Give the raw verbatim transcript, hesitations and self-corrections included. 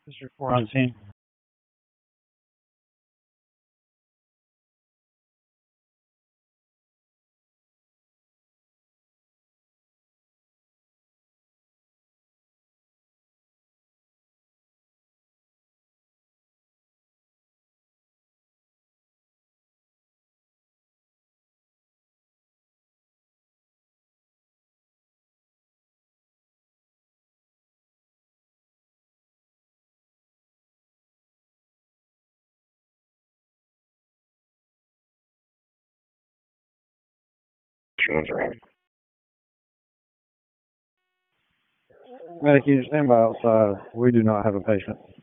District four on scene. Medic, you stand by outside. We do not have a patient.